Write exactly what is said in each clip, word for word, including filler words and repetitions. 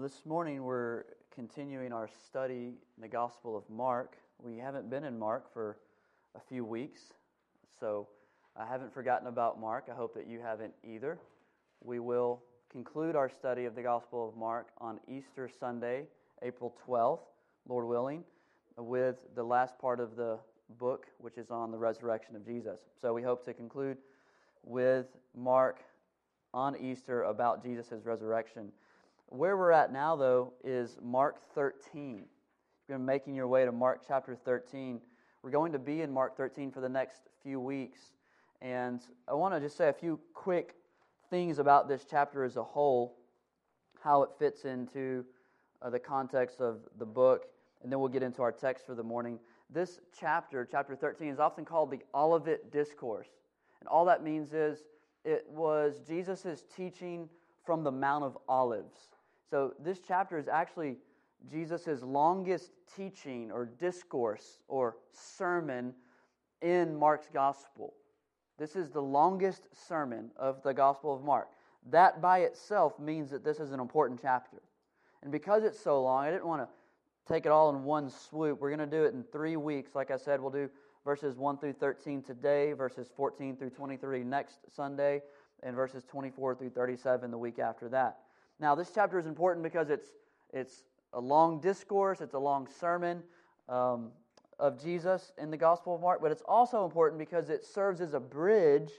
this morning we're continuing our study in the Gospel of Mark. We haven't been in Mark for a few weeks, so I haven't forgotten about Mark. I hope that you haven't either. We will conclude our study of the Gospel of Mark on Easter Sunday, April twelfth, Lord willing, with the last part of the book, which is on the resurrection of Jesus. So we hope to conclude with Mark on Easter about Jesus' resurrection. Where we're at now, though, is Mark thirteen. If you're making your way to Mark chapter thirteen, we're going to be in Mark thirteen for the next few weeks. And I want to just say a few quick things about this chapter as a whole, how it fits into uh, the context of the book, and then we'll get into our text for the morning. This chapter, chapter thirteen, is often called the Olivet Discourse. And all that means is it was Jesus' teaching from the Mount of Olives. So this chapter is actually Jesus' longest teaching or discourse or sermon in Mark's gospel. This is the longest sermon of the Gospel of Mark. That by itself means that this is an important chapter. And because it's so long, I didn't want to take it all in one swoop. We're going to do it in three weeks. Like I said, we'll do verses one through thirteen today, verses fourteen through twenty-three next Sunday, and verses twenty-four through thirty-seven the week after that. Now, this chapter is important because it's it's a long discourse, it's a long sermon um, of Jesus in the Gospel of Mark, but it's also important because it serves as a bridge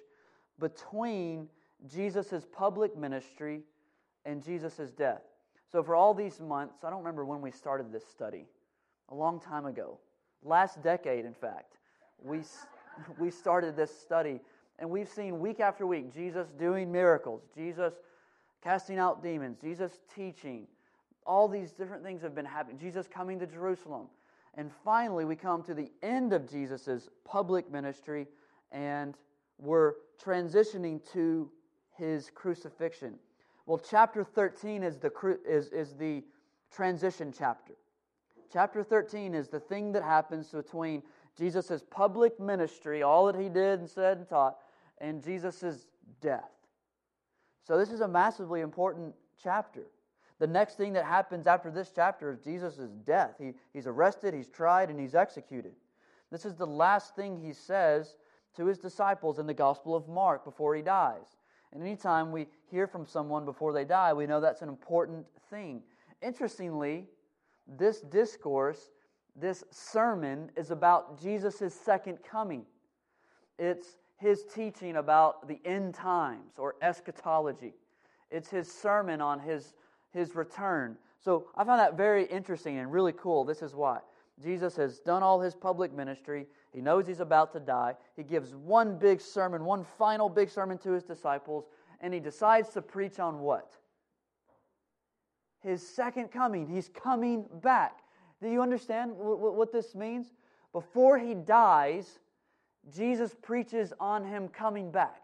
between Jesus' public ministry and Jesus' death. So for all these months, I don't remember when we started this study, a long time ago, last decade in fact, we we started this study, and we've seen week after week Jesus doing miracles, Jesus casting out demons, Jesus teaching. All these different things have been happening. Jesus coming to Jerusalem. And finally, we come to the end of Jesus' public ministry, and we're transitioning to His crucifixion. Well, chapter thirteen is the is, is the transition chapter. Chapter thirteen is the thing that happens between Jesus' public ministry, all that He did and said and taught, and Jesus' death. So this is a massively important chapter. The next thing that happens after this chapter is Jesus' death. He, he's arrested, He's tried, and He's executed. This is the last thing He says to His disciples in the Gospel of Mark before He dies. And anytime we hear from someone before they die, we know that's an important thing. Interestingly, this discourse, this sermon, is about Jesus' second coming. It's His teaching about the end times, or eschatology. It's His sermon on His, his return. So I found that very interesting and really cool. This is why. Jesus has done all His public ministry. He knows He's about to die. He gives one big sermon, one final big sermon to His disciples, and He decides to preach on what? His second coming. He's coming back. Do you understand what this means? Before He dies, Jesus preaches on Him coming back.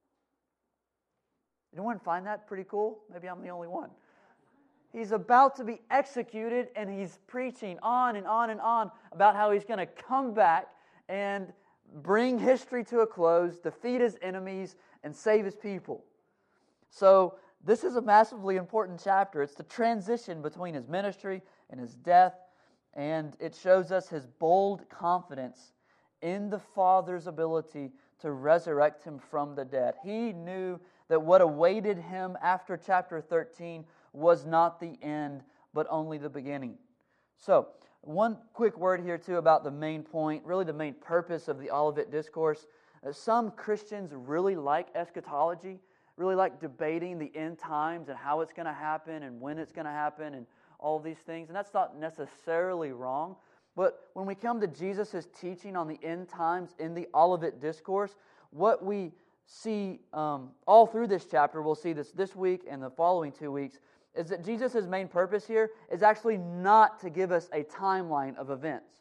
Anyone find that pretty cool? Maybe I'm the only one. He's about to be executed, and He's preaching on and on and on about how He's going to come back and bring history to a close, defeat His enemies, and save His people. So this is a massively important chapter. It's the transition between His ministry and His death, and it shows us His bold confidence in the Father's ability to resurrect Him from the dead. He knew that what awaited Him after chapter thirteen was not the end, but only the beginning. So, one quick word here too about the main point, really the main purpose of the Olivet Discourse. Uh, some Christians really like eschatology, really like debating the end times and how it's going to happen and when it's going to happen and all these things, and that's not necessarily wrong. But when we come to Jesus' teaching on the end times in the Olivet Discourse, what we see um, all through this chapter, we'll see this this week and the following two weeks, is that Jesus' main purpose here is actually not to give us a timeline of events.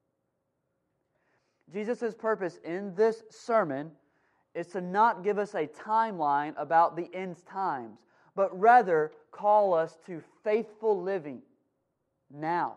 Jesus' purpose in this sermon is to not give us a timeline about the end times, but rather call us to faithful living now.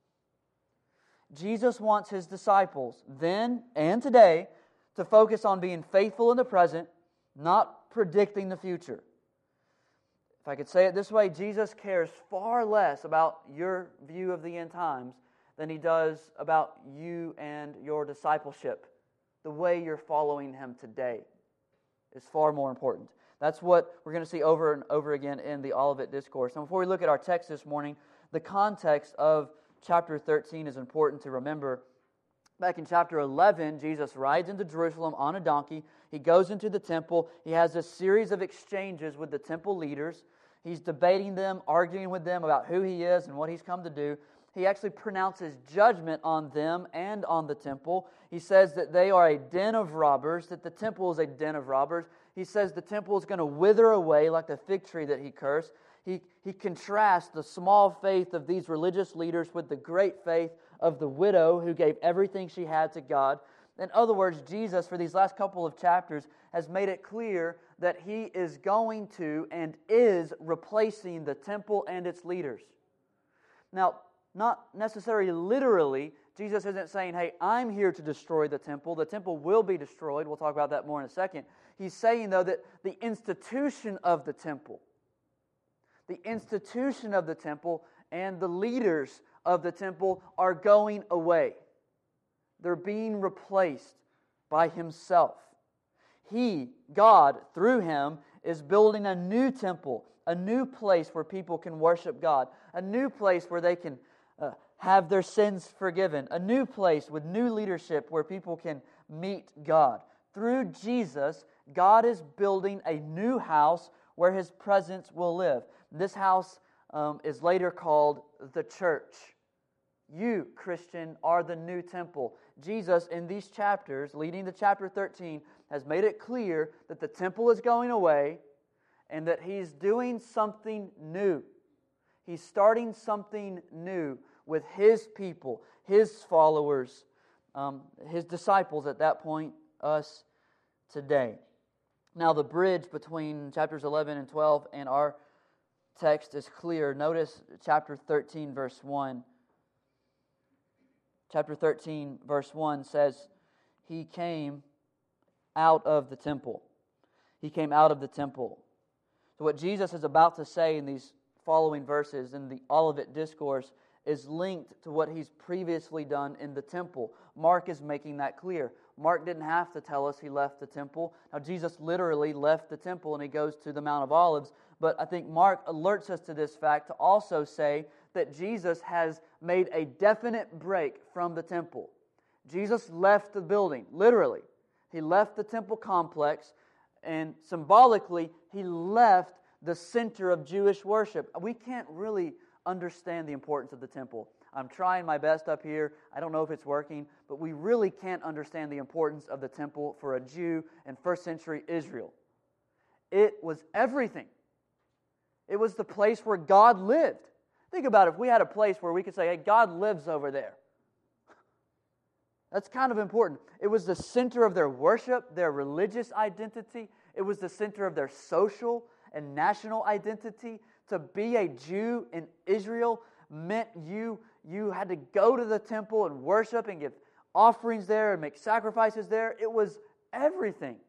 Jesus wants His disciples then and today to focus on being faithful in the present, not predicting the future. if I could say it this way, Jesus cares far less about your view of the end times than He does about you and your discipleship. The way you're following Him today is far more important. That's what we're going to see over and over again in the Olivet Discourse. And before we look at our text this morning, the context of chapter thirteen is important to remember. Back in chapter eleven, Jesus rides into Jerusalem on a donkey. He goes into the temple. He has a series of exchanges with the temple leaders. He's debating them, arguing with them about who He is and what He's come to do. He actually pronounces judgment on them and on the temple. He says that they are a den of robbers, that the temple is a den of robbers. He says the temple is going to wither away like the fig tree that He cursed. He, he contrasts the small faith of these religious leaders with the great faith of the widow who gave everything she had to God. In other words, Jesus, for these last couple of chapters, has made it clear that He is going to and is replacing the temple and its leaders. Now, not necessarily literally, Jesus isn't saying, hey, I'm here to destroy the temple. The temple will be destroyed. We'll talk about that more in a second. He's saying, though, that the institution of the temple, the institution of the temple and the leaders of the temple are going away. They're being replaced by Himself. He, God, through Him, is building a new temple, a new place where people can worship God, a new place where they can uh, have their sins forgiven, a new place with new leadership where people can meet God. Through Jesus, God is building a new house where His presence will live. This house um, is later called the church. You, Christian, are the new temple. Jesus, in these chapters, leading to chapter thirteen, has made it clear that the temple is going away and that He's doing something new. He's starting something new with His people, His followers, um, His disciples at that point, us today. Now, the bridge between chapters eleven and twelve and our text is clear. Notice chapter thirteen, verse one. Chapter thirteen, verse one says, He came out of the temple. He came out of the temple. So what Jesus is about to say in these following verses in the Olivet Discourse is linked to what He's previously done in the temple. Mark is making that clear. Mark didn't have to tell us He left the temple. Now, Jesus literally left the temple and He goes to the Mount of Olives. But I think Mark alerts us to this fact to also say that Jesus has made a definite break from the temple. Jesus left the building, literally. He left the temple complex, and symbolically, He left the center of Jewish worship. We can't really understand the importance of the temple. I'm trying my best up here. I don't know if it's working, but we really can't understand the importance of the temple for a Jew in first century Israel. It was everything. It was the place where God lived. Think about it. If we had a place where we could say, hey, God lives over there. That's kind of important. It was the center of their worship, their religious identity. It was the center of their social and national identity. To be a Jew in Israel meant you, you had to go to the temple and worship and give offerings there and make sacrifices there. It was everything.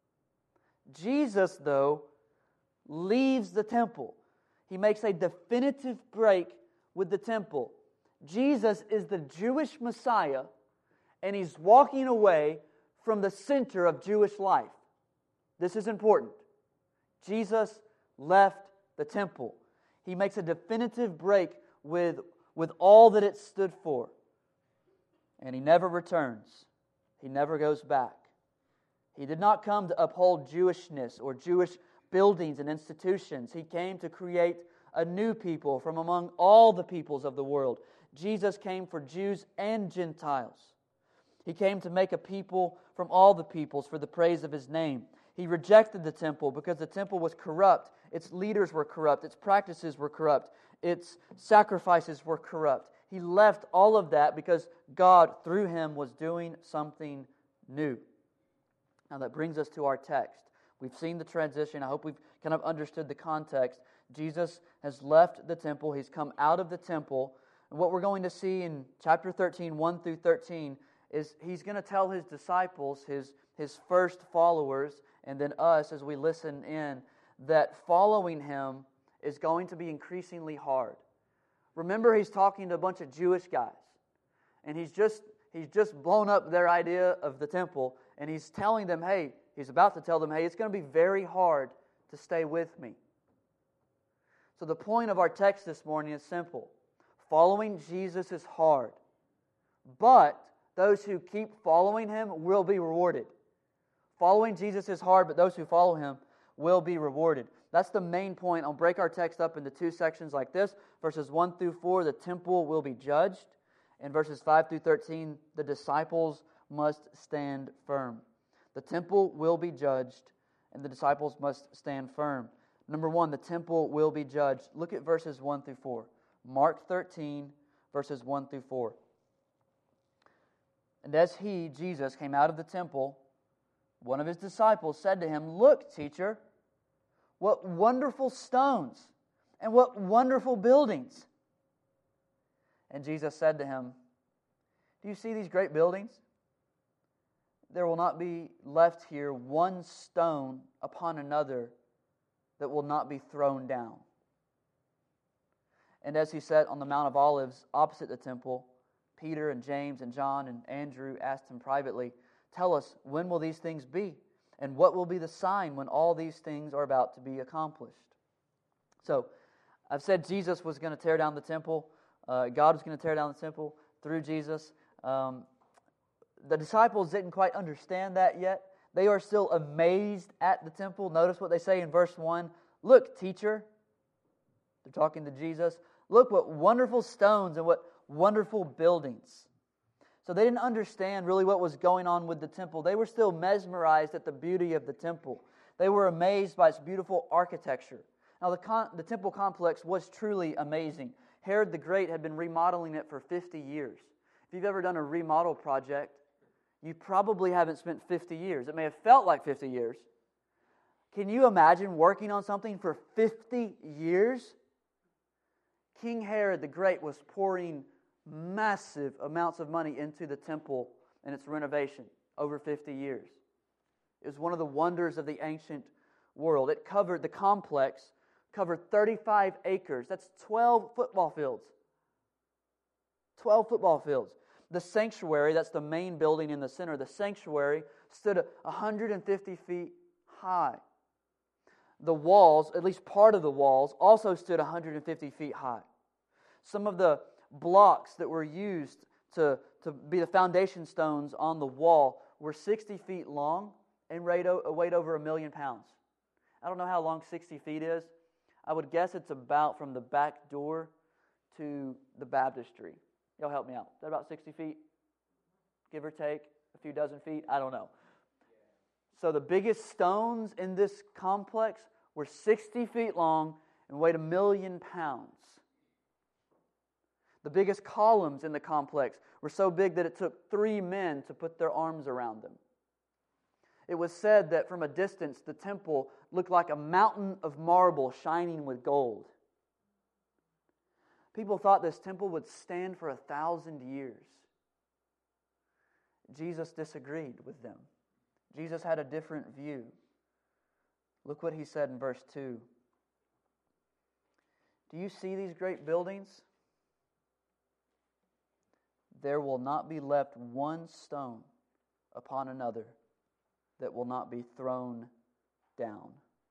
Jesus, though, leaves the temple. He makes a definitive break with the temple. Jesus is the Jewish Messiah, and He's walking away from the center of Jewish life. This is important. Jesus left the temple. He makes a definitive break with, with all that it stood for. And He never returns. He never goes back. He did not come to uphold Jewishness or Jewish buildings and institutions. He came to create a new people from among all the peoples of the world. Jesus came for Jews and Gentiles. He came to make a people from all the peoples for the praise of His name. He rejected the temple because the temple was corrupt. Its leaders were corrupt. Its practices were corrupt. Its sacrifices were corrupt. He left all of that because God, through Him, was doing something new. Now that brings us to our text. We've seen the transition. I hope we've kind of understood the context. Jesus has left the temple. He's come out of the temple. And what we're going to see in chapter thirteen, one through thirteen, is He's going to tell His disciples, His, his first followers, and then us as we listen in, that following Him is going to be increasingly hard. Remember, he's talking to a bunch of Jewish guys, and he's just he's just blown up their idea of the temple, and he's telling them, hey, he's about to tell them, hey, it's going to be very hard to stay with me. So the point of our text this morning is simple. Following Jesus is hard, but those who keep following Him will be rewarded. Following Jesus is hard, but those who follow Him will be rewarded. That's the main point. I'll break our text up into two sections like this. Verses one through four, the temple will be judged. And verses five through thirteen, the disciples must stand firm. The temple will be judged, and the disciples must stand firm. Number one, the temple will be judged. Look at verses one through four. Mark thirteen, verses one through four. And as he, Jesus, came out of the temple, one of his disciples said to him, "Look, teacher, what wonderful stones and what wonderful buildings." And Jesus said to him, "Do you see these great buildings? There will not be left here one stone upon another that will not be thrown down." And as he sat on the Mount of Olives opposite the temple, Peter and James and John and Andrew asked him privately, "Tell us, when will these things be? And what will be the sign when all these things are about to be accomplished?" So, I've said Jesus was going to tear down the temple. Uh, God was going to tear down the temple through Jesus. Um, the disciples didn't quite understand that yet. They are still amazed at the temple. Notice what they say in verse one. "Look, teacher." They're talking to Jesus. "Look what wonderful stones and what wonderful buildings." So they didn't understand really what was going on with the temple. They were still mesmerized at the beauty of the temple. They were amazed by its beautiful architecture. Now the, con- the temple complex was truly amazing. Herod the Great had been remodeling it for fifty years. If you've ever done a remodel project, you probably haven't spent fifty years. It may have felt like fifty years. Can you imagine working on something for fifty years? King Herod the Great was pouring massive amounts of money into the temple and its renovation over fifty years. It was one of the wonders of the ancient world. It covered, the complex covered thirty-five acres. That's twelve football fields. twelve football fields. The sanctuary, that's the main building in the center, the sanctuary stood one hundred fifty feet high. The walls, at least part of the walls, also stood one hundred fifty feet high. Some of the blocks that were used to, to be the foundation stones on the wall were sixty feet long and weighed, weighed over a million pounds. I don't know how long sixty feet is. I would guess it's about from the back door to the baptistry. Y'all help me out. Is that about sixty feet? Give or take a few dozen feet? I don't know. So the biggest stones in this complex were sixty feet long and weighed a million pounds. The biggest columns in the complex were so big that it took three men to put their arms around them. It was said that from a distance, the temple looked like a mountain of marble shining with gold. People thought this temple would stand for a thousand years. Jesus disagreed with them. Jesus had a different view. Look what he said in verse two. "Do you see these great buildings? There will not be left one stone upon another that will not be thrown down."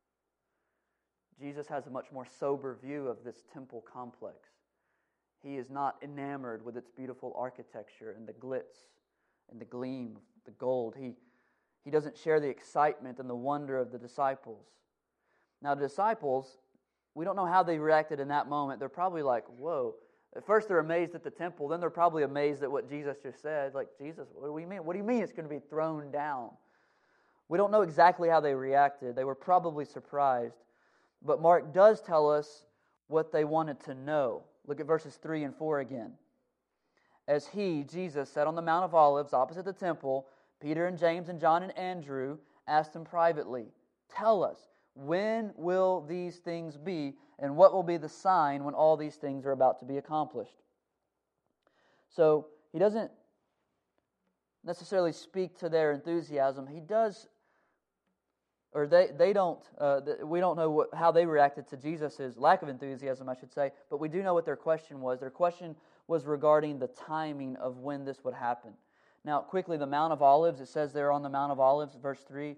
Jesus has a much more sober view of this temple complex. He is not enamored with its beautiful architecture and the glitz and the gleam, the gold. He, he doesn't share the excitement and the wonder of the disciples. Now, the disciples, we don't know how they reacted in that moment. They're probably like, whoa. At first they're amazed at the temple. Then they're probably amazed at what Jesus just said. Like, Jesus, what do we mean? What do you mean it's going to be thrown down? We don't know exactly how they reacted. They were probably surprised. But Mark does tell us what they wanted to know. Look at verses three and four again. "As he, Jesus, sat on the Mount of Olives opposite the temple, Peter and James and John and Andrew asked him privately, 'Tell us, when will these things be, and what will be the sign when all these things are about to be accomplished?'" So he doesn't necessarily speak to their enthusiasm. He does or they, they don't, uh, we don't know what, how they reacted to Jesus' lack of enthusiasm, I should say, but we do know what their question was. Their question was regarding the timing of when this would happen. Now, quickly, the Mount of Olives, it says there on the Mount of Olives, verse three,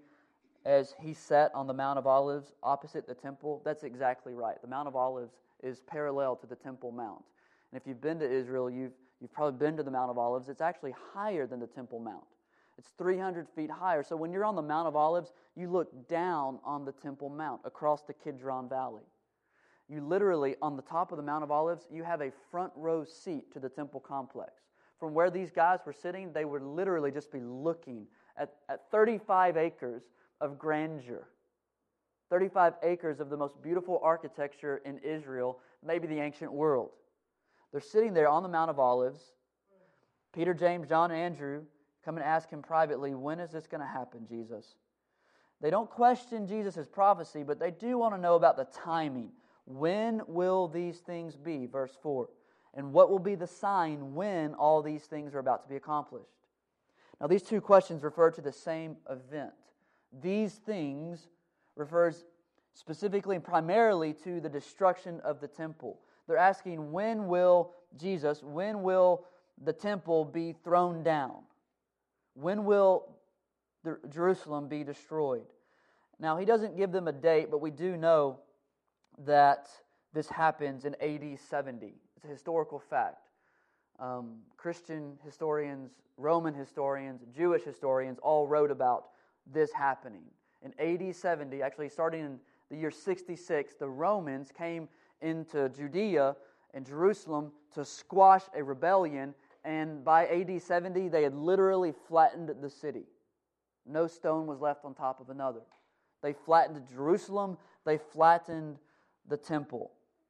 as he sat on the Mount of Olives opposite the temple. That's exactly right. The Mount of Olives is parallel to the Temple Mount. And if you've been to Israel, you've, you've probably been to the Mount of Olives. It's actually higher than the Temple Mount. It's three hundred feet higher. So when you're on the Mount of Olives, you look down on the Temple Mount across the Kidron Valley. You literally, on the top of the Mount of Olives, you have a front row seat to the temple complex. From where these guys were sitting, they would literally just be looking at, at thirty-five acres of grandeur. thirty-five acres of the most beautiful architecture in Israel, maybe the ancient world. They're sitting there on the Mount of Olives. Peter, James, John, and Andrew come and ask him privately, when is this going to happen, Jesus? They don't question Jesus' prophecy, but they do want to know about the timing. When will these things be? Verse four. And what will be the sign when all these things are about to be accomplished? Now, these two questions refer to the same event. These things refers specifically and primarily to the destruction of the temple. They're asking, when will Jesus, when will the temple be thrown down? When will the, Jerusalem be destroyed? Now, he doesn't give them a date, but we do know that this happens in A D seventy. It's a historical fact. Um, Christian historians, Roman historians, Jewish historians all wrote about this happening. In A D seventy, actually starting in the year sixty-six, the Romans came into Judea and Jerusalem to squash a rebellion, and by A D seventy, they had literally flattened the city. No stone was left on top of another. They flattened Jerusalem, they flattened the temple.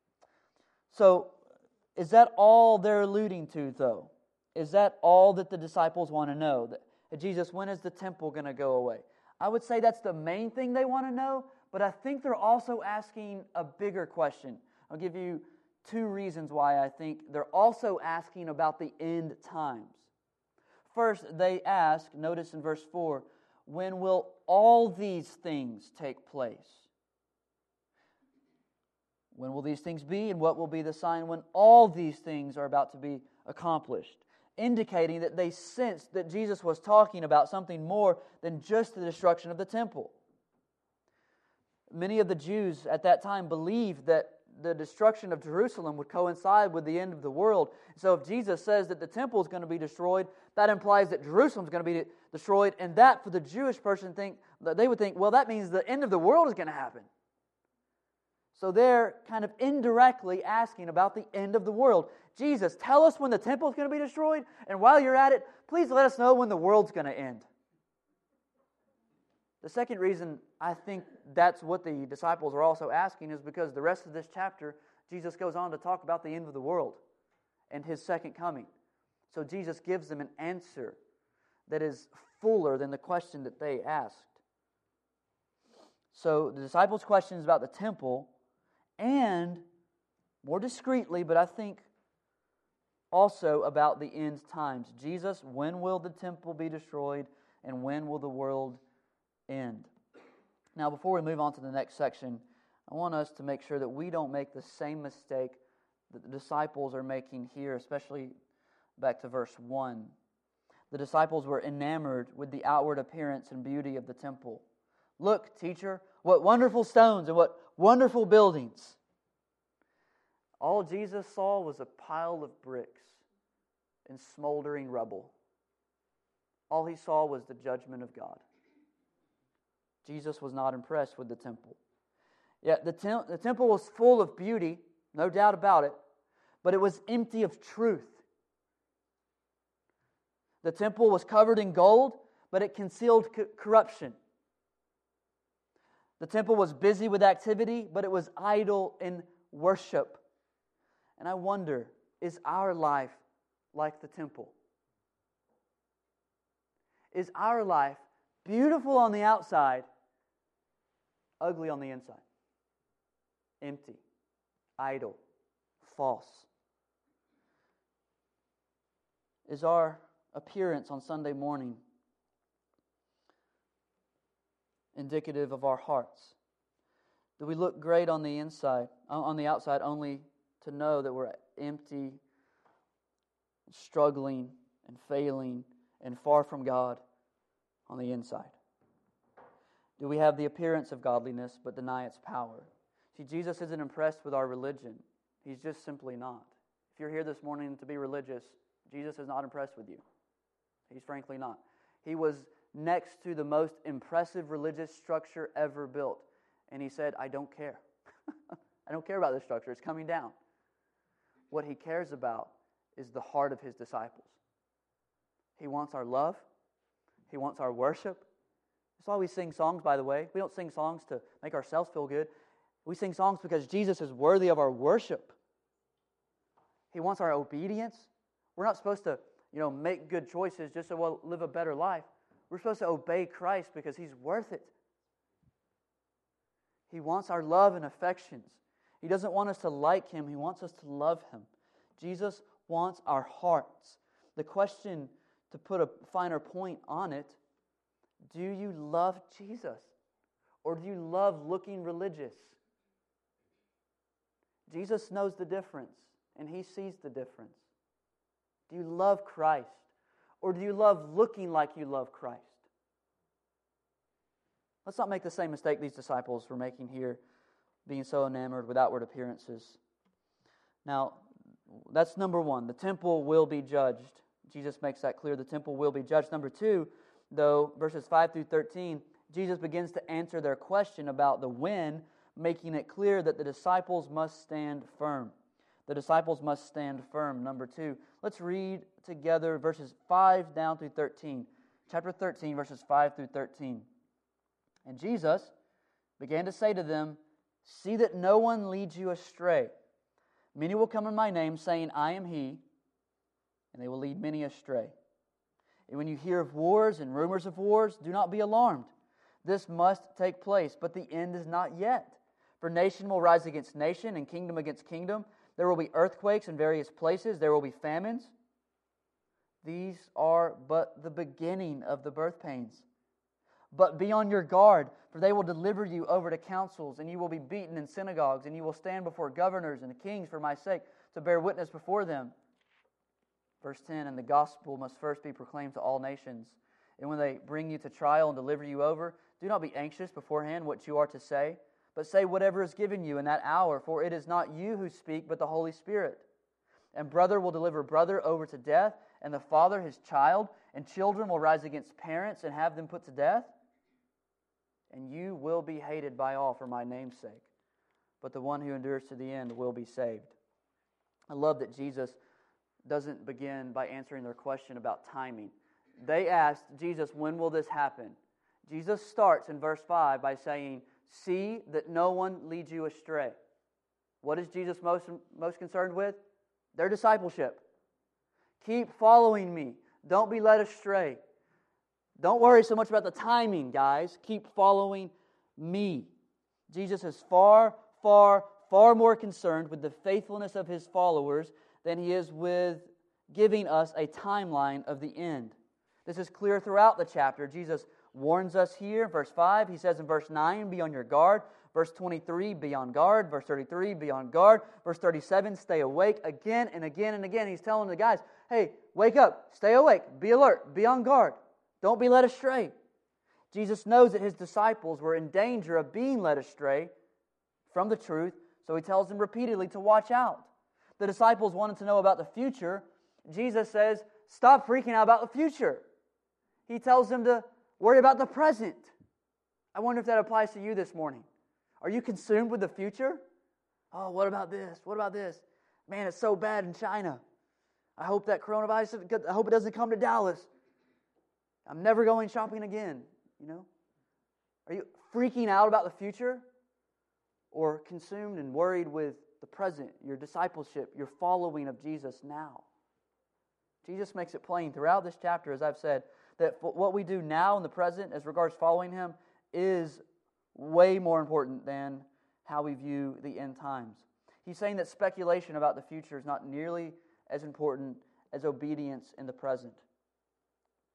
So, is that all they're alluding to, though? Is that all that the disciples want to know? That, Jesus, when is the temple going to go away? I would say that's the main thing they want to know, but I think they're also asking a bigger question. I'll give you two reasons why I think they're also asking about the end times. First, they ask, notice in verse four, when will all these things take place? When will these things be, and what will be the sign when all these things are about to be accomplished? Indicating that they sensed that Jesus was talking about something more than just the destruction of the temple. Many of the Jews at that time believed that the destruction of Jerusalem would coincide with the end of the world. So if Jesus says that the temple is going to be destroyed, that implies that Jerusalem is going to be destroyed, and that for the Jewish person, think they would think, well, that means the end of the world is going to happen. So they're kind of indirectly asking about the end of the world. Jesus, tell us when the temple is going to be destroyed, and while you're at it, please let us know when the world's going to end. The second reason I think that's what the disciples are also asking is because the rest of this chapter, Jesus goes on to talk about the end of the world and His second coming. So Jesus gives them an answer that is fuller than the question that they asked. So the disciples' question is about the temple, and more discreetly, but I think also about the end times. Jesus, when will the temple be destroyed, and when will the world end? Now, before we move on to the next section, I want us to make sure that we don't make the same mistake that the disciples are making here, especially back to verse one. The disciples were enamored with the outward appearance and beauty of the temple. Look, teacher, what wonderful stones and what wonderful buildings. All Jesus saw was a pile of bricks and smoldering rubble. All he saw was the judgment of God. Jesus was not impressed with the temple. Yet the, tem- the temple was full of beauty, no doubt about it, but it was empty of truth. The temple was covered in gold, but it concealed co- corruption. The temple was busy with activity, but it was idle in worship. And I wonder, is our life like the temple? Is our life beautiful on the outside, ugly on the inside? Empty, idle, false. Is our appearance on Sunday morning, indicative of our hearts? Do we look great on the inside, on the outside, only to know that we're empty, struggling, and failing, and far from God on the inside? Do we have the appearance of godliness but deny its power? See, Jesus isn't impressed with our religion. He's just simply not. If you're here this morning to be religious, Jesus is not impressed with you. He's frankly not. He was next to the most impressive religious structure ever built. And He said, I don't care. I don't care about this structure. It's coming down. What He cares about is the heart of His disciples. He wants our love. He wants our worship. That's why we sing songs, by the way. We don't sing songs to make ourselves feel good. We sing songs because Jesus is worthy of our worship. He wants our obedience. We're not supposed to, you know, make good choices just so we'll live a better life. We're supposed to obey Christ because He's worth it. He wants our love and affections. He doesn't want us to like Him. He wants us to love Him. Jesus wants our hearts. The question, to put a finer point on it, do you love Jesus? Or do you love looking religious? Jesus knows the difference, and He sees the difference. Do you love Christ? Or do you love looking like you love Christ? Let's not make the same mistake these disciples were making here, being so enamored with outward appearances. Now, that's number one. The temple will be judged. Jesus makes that clear. The temple will be judged. Number two, though, verses five through thirteen, Jesus begins to answer their question about the when, making it clear that the disciples must stand firm. The disciples must stand firm. Number two, let's read together verses five down through thirteen. Chapter thirteen, verses five through thirteen. And Jesus began to say to them, see that no one leads you astray. Many will come in my name, saying, I am He, and they will lead many astray. And when you hear of wars and rumors of wars, do not be alarmed. This must take place, but the end is not yet. For nation will rise against nation, and kingdom against kingdom. There will be earthquakes in various places. There will be famines. These are but the beginning of the birth pains. But be on your guard, for they will deliver you over to councils, and you will be beaten in synagogues, and you will stand before governors and kings for my sake, to bear witness before them. Verse ten, and the gospel must first be proclaimed to all nations. And when they bring you to trial and deliver you over, do not be anxious beforehand what you are to say, but say whatever is given you in that hour, for it is not you who speak, but the Holy Spirit. And brother will deliver brother over to death, and the father his child, and children will rise against parents and have them put to death. And you will be hated by all for my name's sake, but the one who endures to the end will be saved. I love that Jesus doesn't begin by answering their question about timing. They asked Jesus, when will this happen? Jesus starts in verse five by saying, see that no one leads you astray. What is Jesus most, most concerned with? Their discipleship. Keep following me. Don't be led astray. Don't worry so much about the timing, guys. Keep following me. Jesus is far, far, far more concerned with the faithfulness of His followers than He is with giving us a timeline of the end. This is clear throughout the chapter. Jesus warns us here. Verse five, He says in verse nine, be on your guard. Verse twenty-three, be on guard. Verse thirty-three, be on guard. Verse thirty-seven, stay awake. Again and again and again, He's telling the guys, hey, wake up, stay awake, be alert, be on guard. Don't be led astray. Jesus knows that His disciples were in danger of being led astray from the truth, so He tells them repeatedly to watch out. The disciples wanted to know about the future. Jesus says, stop freaking out about the future. He tells them to worry about the present. I wonder if that applies to you this morning. Are you consumed with the future? Oh, what about this? What about this? Man, it's so bad in China. I hope that coronavirus, I hope it doesn't come to Dallas. I'm never going shopping again, you know? Are you freaking out about the future? Or consumed and worried with the present, your discipleship, your following of Jesus now? Jesus makes it plain throughout this chapter, as I've said, that what we do now in the present as regards following Him is way more important than how we view the end times. He's saying that speculation about the future is not nearly as important as obedience in the present.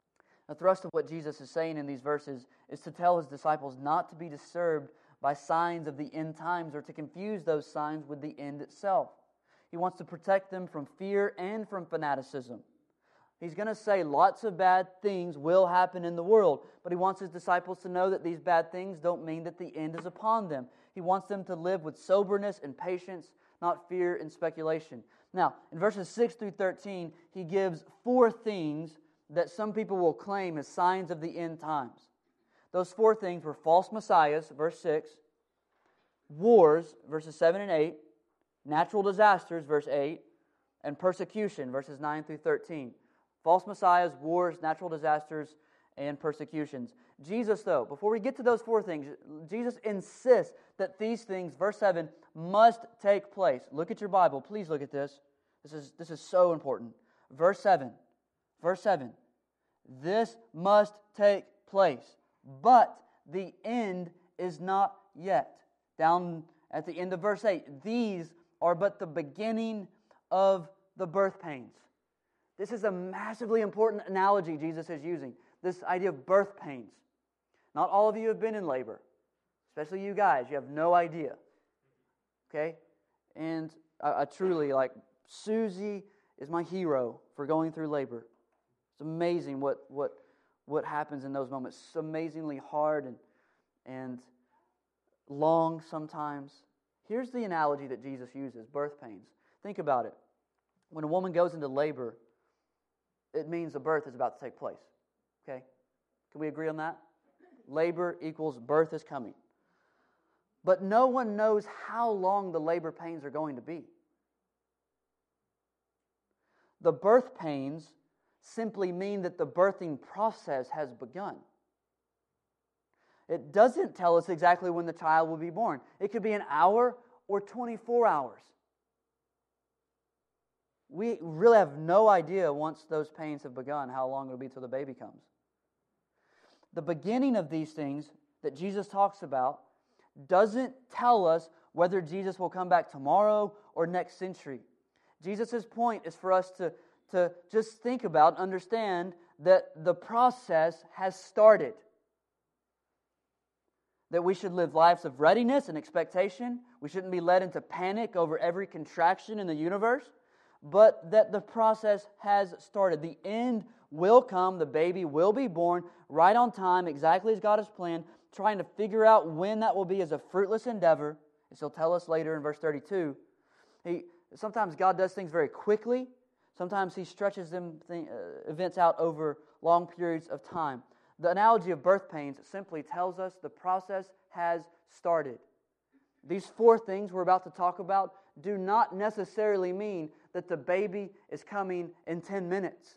The thrust of what Jesus is saying in these verses is to tell His disciples not to be disturbed by signs of the end times or to confuse those signs with the end itself. He wants to protect them from fear and from fanaticism. He's going to say lots of bad things will happen in the world, but He wants His disciples to know that these bad things don't mean that the end is upon them. He wants them to live with soberness and patience, not fear and speculation. Now, in verses six through thirteen, He gives four things that some people will claim as signs of the end times. Those four things were false messiahs, verse six, wars, verses seven and eight, natural disasters, verse eight, and persecution, verses nine through thirteen. False messiahs, wars, natural disasters, and persecutions. Jesus, though, before we get to those four things, Jesus insists that these things, verse seven, must take place. Look at your Bible. Please look at this. This is, this is so important. Verse seven. Verse seven. This must take place, but the end is not yet. Down at the end of verse eight, these are but the beginning of the birth pains. This is a massively important analogy Jesus is using, this idea of birth pains. Not all of you have been in labor, especially you guys. You have no idea. Okay? And I, I truly, like, Susie is my hero for going through labor. It's amazing what what what happens in those moments. It's amazingly hard and and long sometimes. Here's the analogy that Jesus uses, birth pains. Think about it. When a woman goes into labor, it means the birth is about to take place. Okay? Can we agree on that? Labor equals birth is coming. But no one knows how long the labor pains are going to be. The birth pains simply mean that the birthing process has begun. It doesn't tell us exactly when the child will be born. It could be an hour or twenty-four hours. We really have no idea once those pains have begun how long it will be till the baby comes. The beginning of these things that Jesus talks about doesn't tell us whether Jesus will come back tomorrow or next century. Jesus' point is for us to, to just think about, understand that the process has started. That we should live lives of readiness and expectation. We shouldn't be led into panic over every contraction in the universe. But that the process has started. The end will come. The baby will be born right on time, exactly as God has planned. Trying to figure out when that will be is a fruitless endeavor. As He'll tell us later in verse thirty-two. He, sometimes God does things very quickly. Sometimes He stretches them th- uh, events out over long periods of time. The analogy of birth pains simply tells us the process has started. These four things we're about to talk about do not necessarily mean that the baby is coming in ten minutes.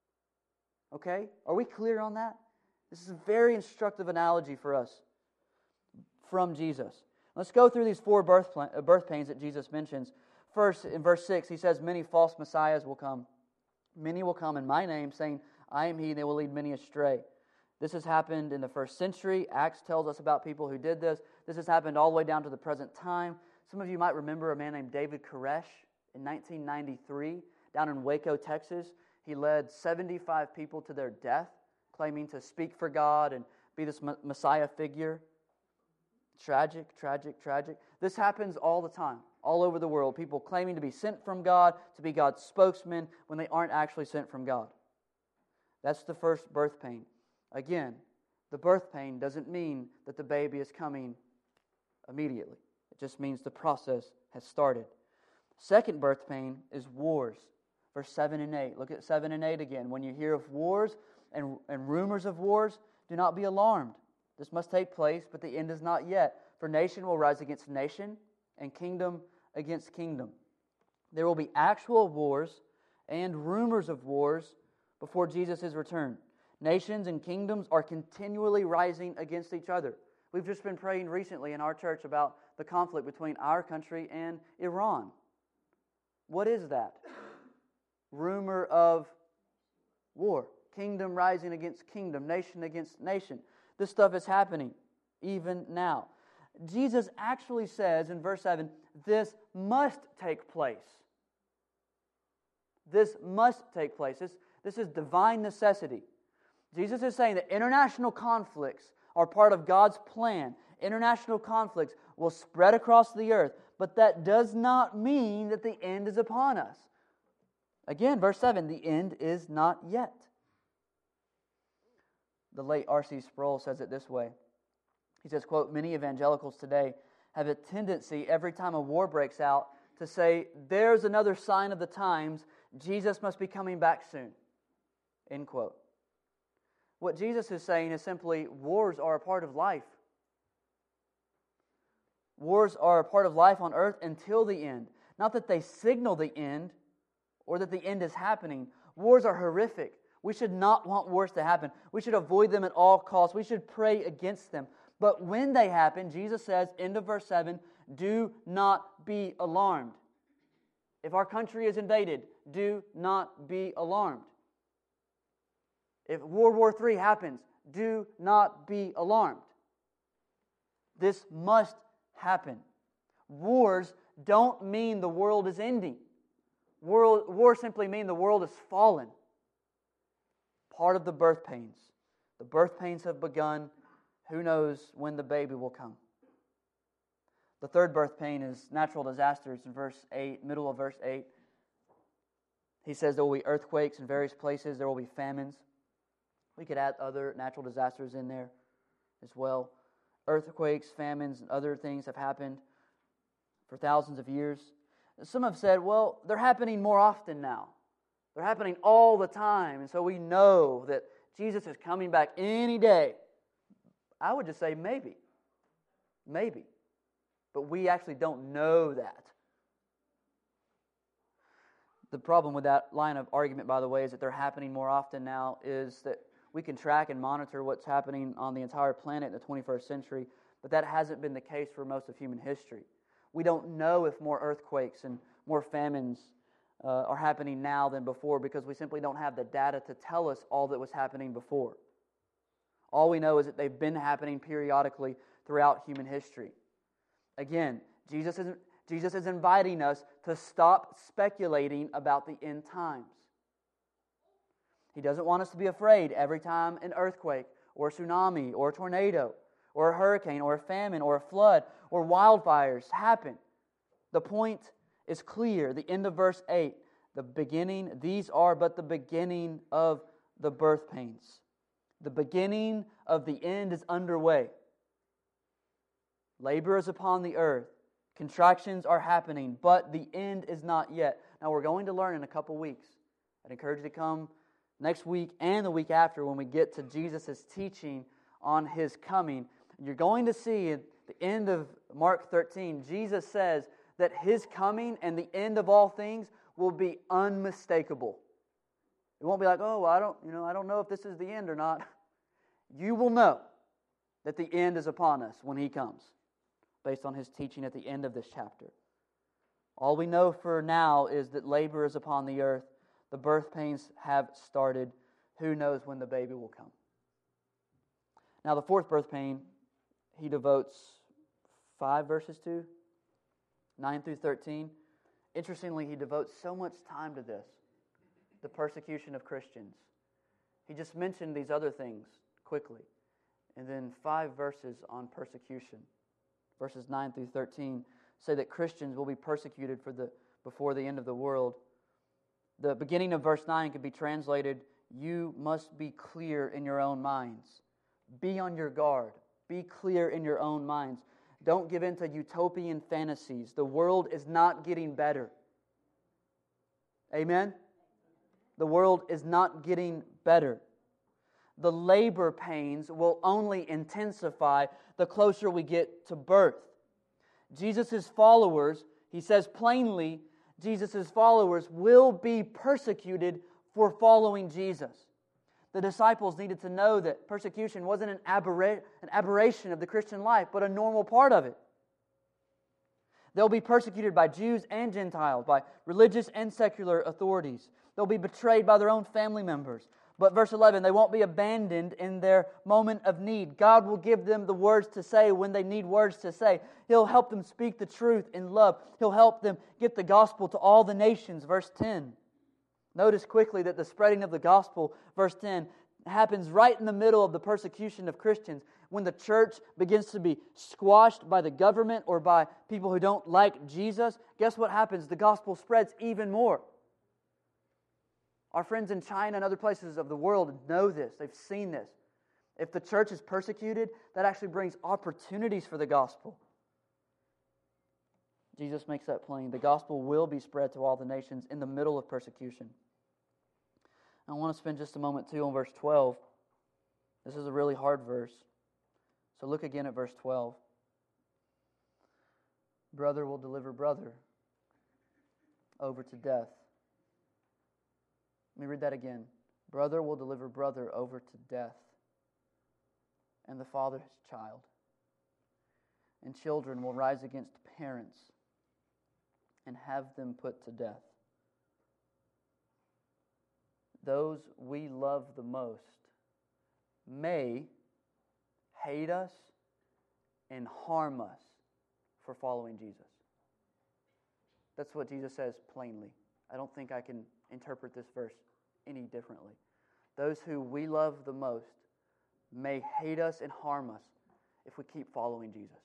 Okay? Are we clear on that? This is a very instructive analogy for us from Jesus. Let's go through these four birth, pl- birth pains that Jesus mentions. First, in verse six, He says, many false messiahs will come. Many will come in my name, saying, I am He, they will lead many astray. This has happened in the first century. Acts tells us about people who did this. This has happened all the way down to the present time. Some of you might remember a man named David Koresh in nineteen ninety-three, down in Waco, Texas. He led seventy-five people to their death, claiming to speak for God and be this Messiah figure. Tragic, tragic, tragic. This happens all the time, all over the world. People claiming to be sent from God, to be God's spokesman, when they aren't actually sent from God. That's the first birth pain. Again, the birth pain doesn't mean that the baby is coming immediately. It just means the process has started. Second birth pain is wars. Verse seven and eight. Look at seven and eight again. When you hear of wars and, and rumors of wars, do not be alarmed. This must take place, but the end is not yet. For nation will rise against nation, and kingdom against kingdom. There will be actual wars and rumors of wars before Jesus' return. Nations and kingdoms are continually rising against each other. We've just been praying recently in our church about the conflict between our country and Iran. What is that? Rumor of war. Kingdom rising against kingdom, nation against nation. This stuff is happening even now. Jesus actually says in verse seven, this must take place. This must take place. This, this is divine necessity. Jesus is saying that international conflicts are part of God's plan. International conflicts will spread across the earth, but that does not mean that the end is upon us. Again, verse seven, the end is not yet. The late R C Sproul says it this way. He says, quote, many evangelicals today have a tendency every time a war breaks out to say, there's another sign of the times, Jesus must be coming back soon. End quote. What Jesus is saying is simply, wars are a part of life. Wars are a part of life on earth until the end. Not that they signal the end or that the end is happening. Wars are horrific. We should not want wars to happen. We should avoid them at all costs. We should pray against them. But when they happen, Jesus says, end of verse seven, do not be alarmed. If our country is invaded, do not be alarmed. If World War Three happens, do not be alarmed. This must happen. Wars don't mean the world is ending. World, wars simply mean the world is fallen. Part of the birth pains. The birth pains have begun. Who knows when the baby will come? The third birth pain is natural disasters in verse eight, middle of verse eight. He says there will be earthquakes in various places. There will be famines. We could add other natural disasters in there as well. Earthquakes, famines, and other things have happened for thousands of years. Some have said, well, they're happening more often now. They're happening all the time, and so we know that Jesus is coming back any day. I would just say maybe. Maybe. But we actually don't know that. The problem with that line of argument, by the way, is that they're happening more often now, is that we can track and monitor what's happening on the entire planet in the twenty-first century, but that hasn't been the case for most of human history. We don't know if more earthquakes and more famines uh, are happening now than before because we simply don't have the data to tell us all that was happening before. All we know is that they've been happening periodically throughout human history. Again, Jesus is, Jesus is inviting us to stop speculating about the end times. He doesn't want us to be afraid every time an earthquake or a tsunami or a tornado or a hurricane or a famine or a flood or wildfires happen. The point is clear. The end of verse eight, the beginning, these are but the beginning of the birth pains. The beginning of the end is underway. Labor is upon the earth. Contractions are happening, but the end is not yet. Now we're going to learn in a couple weeks. I'd encourage you to come next week and the week after when we get to Jesus' teaching on His coming. You're going to see at the end of Mark thirteen, Jesus says that His coming and the end of all things will be unmistakable. It won't be like, oh, well, I don't, you know, I don't know if this is the end or not. You will know that the end is upon us when He comes, based on His teaching at the end of this chapter. All we know for now is that labor is upon the earth. The birth pains have started. Who knows when the baby will come? Now, the fourth birth pain, he devotes five verses to, nine through thirteen. Interestingly, he devotes so much time to this, the persecution of Christians. He just mentioned these other things quickly, and then five verses on persecution. Verses nine through thirteen say that Christians will be persecuted for the before the end of the world. The beginning of verse nine could be translated, you must be clear in your own minds. Be on your guard. Be clear in your own minds. Don't give in to utopian fantasies. The world is not getting better. Amen? The world is not getting better. The labor pains will only intensify the closer we get to birth. Jesus' followers, he says plainly, Jesus' followers will be persecuted for following Jesus. The disciples needed to know that persecution wasn't an, aberra- an aberration of the Christian life, but a normal part of it. They'll be persecuted by Jews and Gentiles, by religious and secular authorities. They'll be betrayed by their own family members. But verse eleven, they won't be abandoned in their moment of need. God will give them the words to say when they need words to say. He'll help them speak the truth in love. He'll help them get the gospel to all the nations. Verse ten. Notice quickly that the spreading of the gospel, verse ten, happens right in the middle of the persecution of Christians, when the church begins to be squashed by the government or by people who don't like Jesus. Guess what happens? The gospel spreads even more. Our friends in China and other places of the world know this. They've seen this. If the church is persecuted, that actually brings opportunities for the gospel. Jesus makes that plain. The gospel will be spread to all the nations in the middle of persecution. I want to spend just a moment too on verse twelve. This is a really hard verse. So look again at verse twelve. Brother will deliver brother over to death. Let me read that again. Brother will deliver brother over to death, and the father his child. And children will rise against parents and have them put to death. Those we love the most may hate us and harm us for following Jesus. That's what Jesus says plainly. I don't think I can interpret this verse any differently. Those who we love the most may hate us and harm us if we keep following Jesus.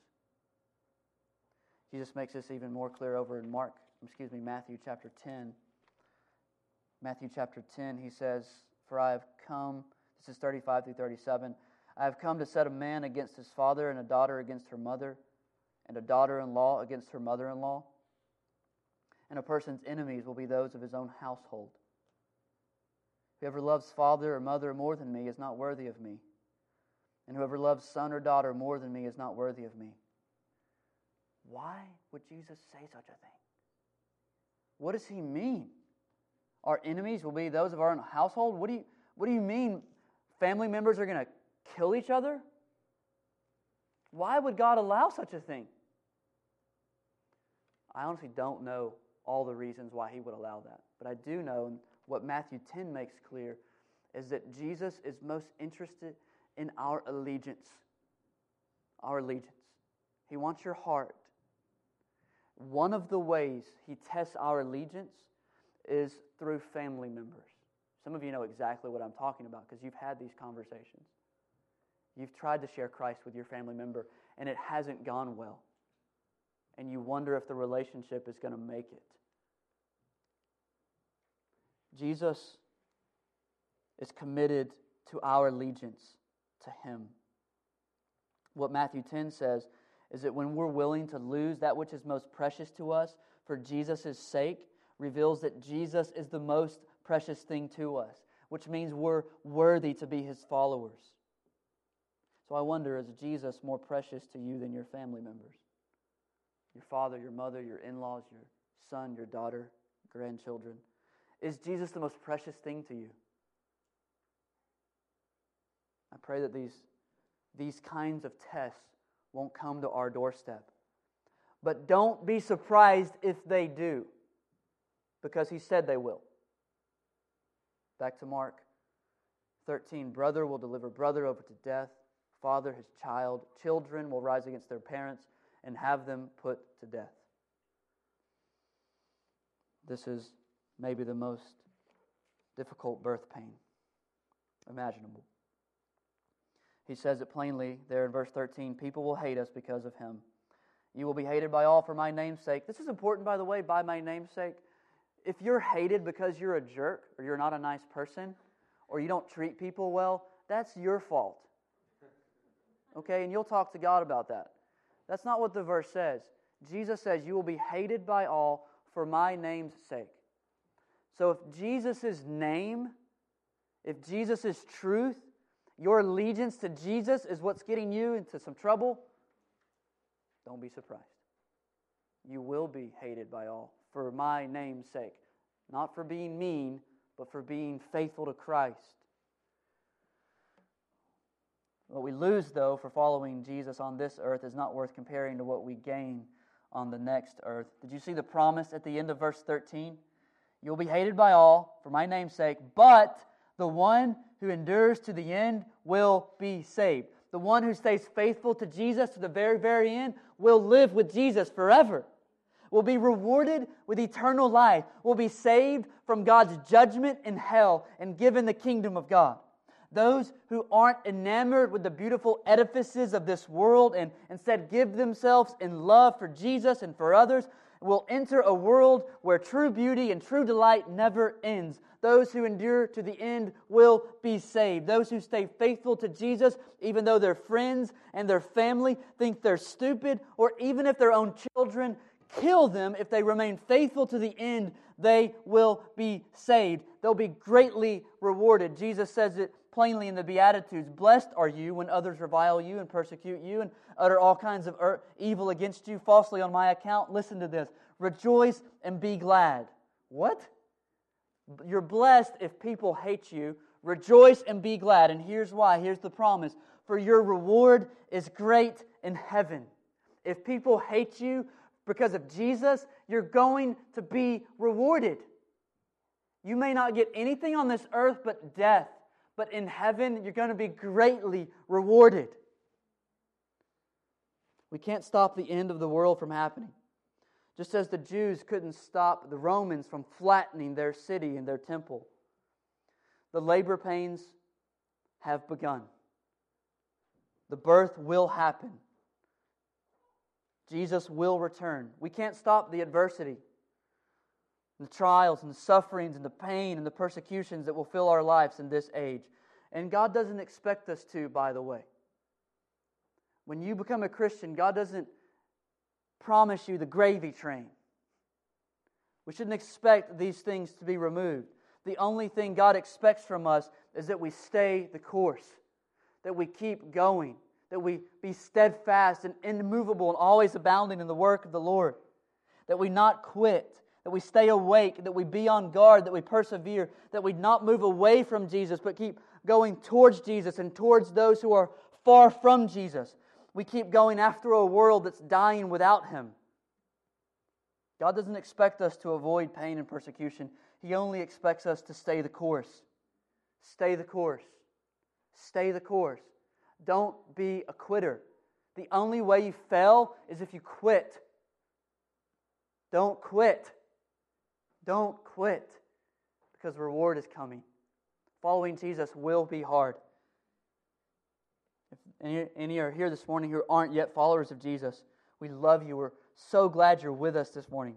Jesus makes this even more clear over in Mark, excuse me, Matthew chapter ten. Matthew chapter ten, he says, "For I have come," this is thirty-five through thirty-seven, "I have come to set a man against his father, and a daughter against her mother, and a daughter-in-law against her mother-in-law. And a person's enemies will be those of his own household. Whoever loves father or mother more than me is not worthy of me. And whoever loves son or daughter more than me is not worthy of me." Why would Jesus say such a thing? What does he mean? Our enemies will be those of our own household? What do you, what do you mean family members are going to kill each other? Why would God allow such a thing? I honestly don't know all the reasons why he would allow that. But I do know, and what Matthew ten makes clear, is that Jesus is most interested in our allegiance. Our allegiance. He wants your heart. One of the ways he tests our allegiance is through family members. Some of you know exactly what I'm talking about because you've had these conversations. You've tried to share Christ with your family member and it hasn't gone well. And you wonder if the relationship is going to make it. Jesus is committed to our allegiance to him. What Matthew ten says is that when we're willing to lose that which is most precious to us for Jesus' sake, reveals that Jesus is the most precious thing to us, which means we're worthy to be his followers. So I wonder, is Jesus more precious to you than your family members? Your father, your mother, your in-laws, your son, your daughter, grandchildren. Is Jesus the most precious thing to you? I pray that these, these kinds of tests won't come to our doorstep. But don't be surprised if they do, because he said they will. Back to Mark thirteen. Brother will deliver brother over to death, father his child. Children will rise against their parents and have them put to death. This is maybe the most difficult birth pain imaginable. He says it plainly there in verse thirteen, people will hate us because of him. You will be hated by all for my name's sake. This is important, by the way, by my name's sake. If you're hated because you're a jerk, or you're not a nice person, or you don't treat people well, that's your fault. Okay, and you'll talk to God about that. That's not what the verse says. Jesus says, you will be hated by all for my name's sake. So if Jesus' name, if Jesus' truth, your allegiance to Jesus is what's getting you into some trouble, don't be surprised. You will be hated by all for my name's sake. Not for being mean, but for being faithful to Christ. What we lose, though, for following Jesus on this earth is not worth comparing to what we gain on the next earth. Did you see the promise at the end of verse thirteen? You'll be hated by all for my name's sake, but the one who endures to the end will be saved. The one who stays faithful to Jesus to the very, very end will live with Jesus forever. Will be rewarded with eternal life. Will be saved from God's judgment in hell and given the kingdom of God. Those who aren't enamored with the beautiful edifices of this world and instead give themselves in love for Jesus and for others will enter a world where true beauty and true delight never ends. Those who endure to the end will be saved. Those who stay faithful to Jesus, even though their friends and their family think they're stupid, or even if their own children kill them, if they remain faithful to the end, they will be saved. They'll be greatly rewarded. Jesus says it plainly in the Beatitudes. Blessed are you when others revile you and persecute you and utter all kinds of evil against you falsely on my account. Listen to this. Rejoice and be glad. What? You're blessed if people hate you. Rejoice and be glad. And here's why. Here's the promise. For your reward is great in heaven. If people hate you because of Jesus, you're going to be rewarded. You may not get anything on this earth but death. But in heaven, you're going to be greatly rewarded. We can't stop the end of the world from happening. Just as the Jews couldn't stop the Romans from flattening their city and their temple. The labor pains have begun. The birth will happen. Jesus will return. We can't stop the adversity, the trials and the sufferings and the pain and the persecutions that will fill our lives in this age. And God doesn't expect us to, by the way. When you become a Christian, God doesn't promise you the gravy train. We shouldn't expect these things to be removed. The only thing God expects from us is that we stay the course, that we keep going, that we be steadfast and immovable and always abounding in the work of the Lord, that we not quit, that we stay awake, that we be on guard, that we persevere, that we not move away from Jesus, but keep going towards Jesus and towards those who are far from Jesus. We keep going after a world that's dying without Him. God doesn't expect us to avoid pain and persecution. He only expects us to stay the course. Stay the course. Stay the course. Don't be a quitter. The only way you fail is if you quit. Don't quit. Don't quit. Because reward is coming. Following Jesus will be hard. If any, any are here this morning who aren't yet followers of Jesus, we love you. We're so glad you're with us this morning.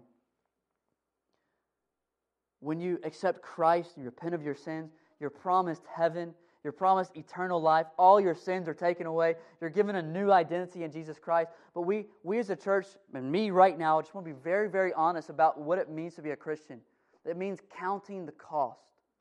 When you accept Christ, you repent of your sins, you're promised heaven, you're promised eternal life, all your sins are taken away, you're given a new identity in Jesus Christ. But we, we as a church, and me right now, I just want to be very, very honest about what it means to be a Christian. It means counting the cost.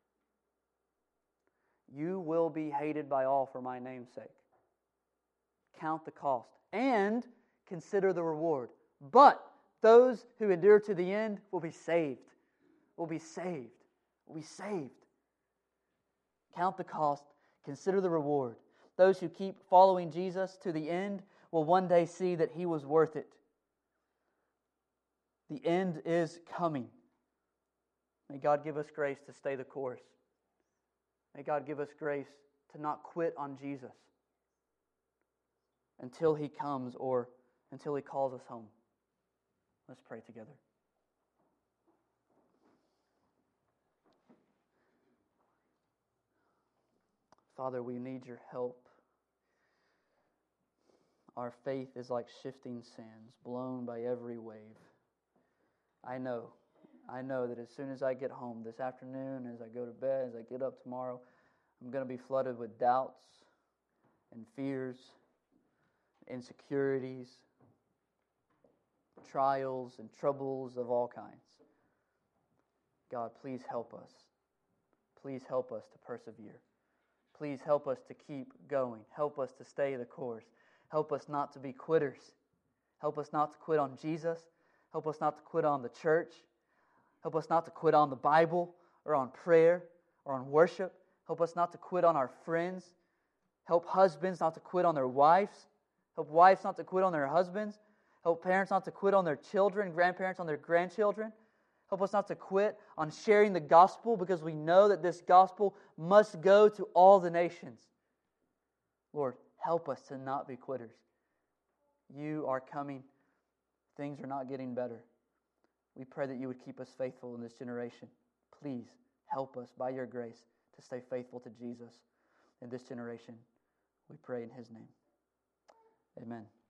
You will be hated by all for my name's sake. Count the cost and consider the reward. But those who endure to the end will be saved. Will be saved. Will be saved. Count the cost. Consider the reward. Those who keep following Jesus to the end will one day see that He was worth it. The end is coming. May God give us grace to stay the course. May God give us grace to not quit on Jesus until He comes or until He calls us home. Let's pray together. Father, we need your help. Our faith is like shifting sands, blown by every wave. I know, I know that as soon as I get home this afternoon, as I go to bed, as I get up tomorrow, I'm going to be flooded with doubts and fears, insecurities, trials and troubles of all kinds. God, please help us. Please help us to persevere. Please help us to keep going. Help us to stay the course. Help us not to be quitters. Help us not to quit on Jesus. Help us not to quit on the church. Help us not to quit on the Bible or on prayer or on worship. Help us not to quit on our friends. Help husbands not to quit on their wives. Help wives not to quit on their husbands. Help parents not to quit on their children, grandparents on their grandchildren. Help us not to quit on sharing the gospel because we know that this gospel must go to all the nations. Lord, help us to not be quitters. You are coming. Things are not getting better. We pray that you would keep us faithful in this generation. Please help us by your grace to stay faithful to Jesus. in this generation. We pray in His name. Amen.